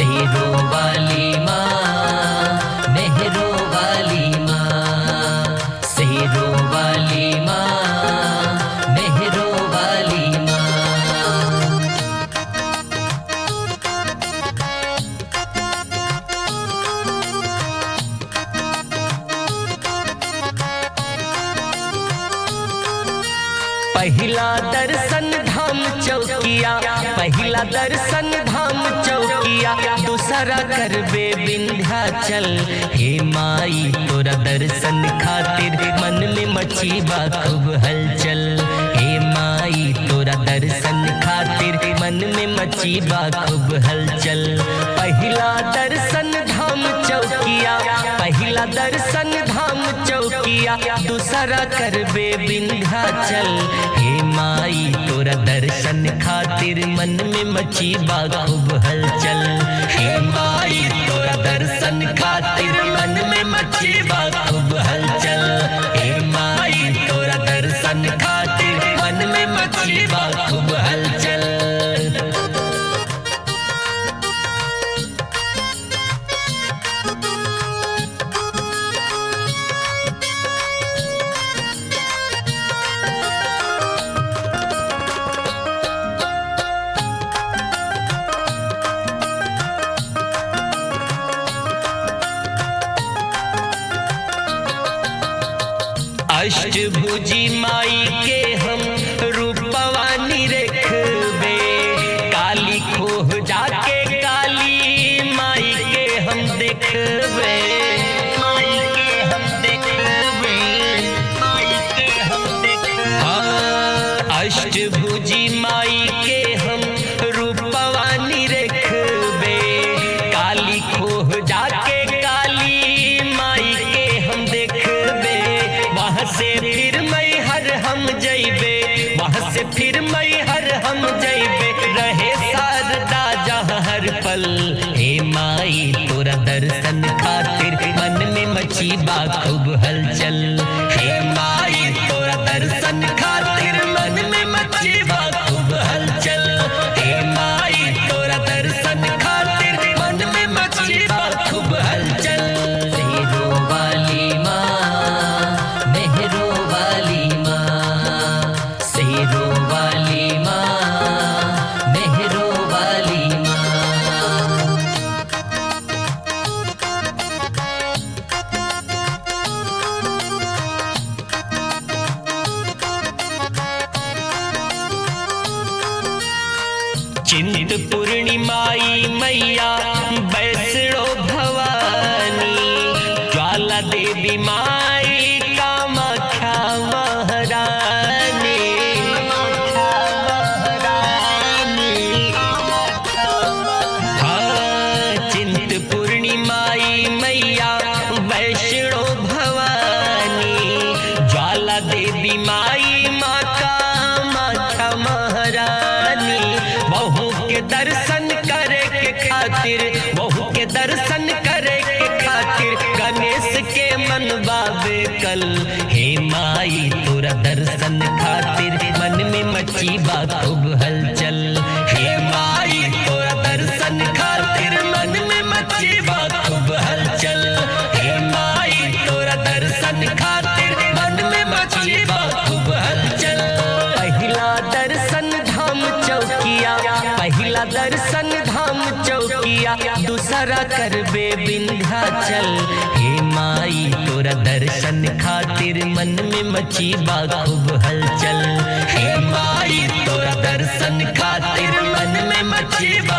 शेरों वाली माँ मेहरों वाली माँ, शेरों वाली माँ मेहरों वाली माँ। पहला दर्शन धाम चौकिया, पहला दर्शन धाम चौकिया, दूसरा करबे विंध्याचल। हे माई तोरा दर्शन खातिर मन में मची बा खूब हलचल। हे माई तोरा दर्शन खातिर मन में मची बा खूब हलचल। पहला दर्शन धाम चौकिया, पहला दर्शन धाम चौकिया, दूसरा करबे विंध्याचल। हे माई तोरा दर्शन खातिर मन में मची बा खूब हलचल। हे माई तोरा दर्शन खातिर मन में मची बा खूब हलचल। हे माई तोरा दर्शन खातिर मन में मची बा खूब हलचल। अष्टभुजी माई के हम रूपवा निरखबे, काली खोह जाके काली माई के हम देखबे। माई के हम देखबे, माई के हम देखबे। हाँ, अष्टभुजी माई के हम रूपवा निरखबे, काली खोह जाके काली माई के हम देखबे। वहाँ से फिर मैहर हम जइबे, वहाँ से फिर मैहर हम जइबे, रहे शारदा जहाँ हर पल। हे माई तोरा दर्शन खातिर मन में मची बा खूब हलचल। हे माई तोरा दर्शन खातिर मन में मची बा खूब हलचल। हे माई तोरा दर्शन खातिर मन में मची बा खूब हलचल। शेरों वाली माँ मेहरों वाली माँ, शेरों वाली माँ मेहरों वाली माँ। चिंतपूर्णी माई मैया वैष्णो भवानी, ज्वाला देवी माई कामाख्या महारानी। हाँ, चिंतपूर्णी माई मैया वैष्णो भवानी, ज्वाला देवी माई माँ कामाख्या महारानी। बहू के दर्शन करे के खातिर, बहू के दर्शन करे के खातिर, गणेश के मन बाबे कल। हे माई तोरा दर्शन खातिर मन में मची बा खूब हलचल। हे माई तोरा दर्शन खातिर मन में मची बा खूब हलचल। हे माई तोरा दर्शन खातिर मन में मची बा खूब हलचल। पहला दर्शन धाम चौकिया, पहला दर्शन धाम चौकिया, दूसरा करबे विंध्याचल। हे माई तोरा दर्शन खातिर मन में मची बा खूब हलचल। हे माई तोरा दर्शन खातिर मन में मची बा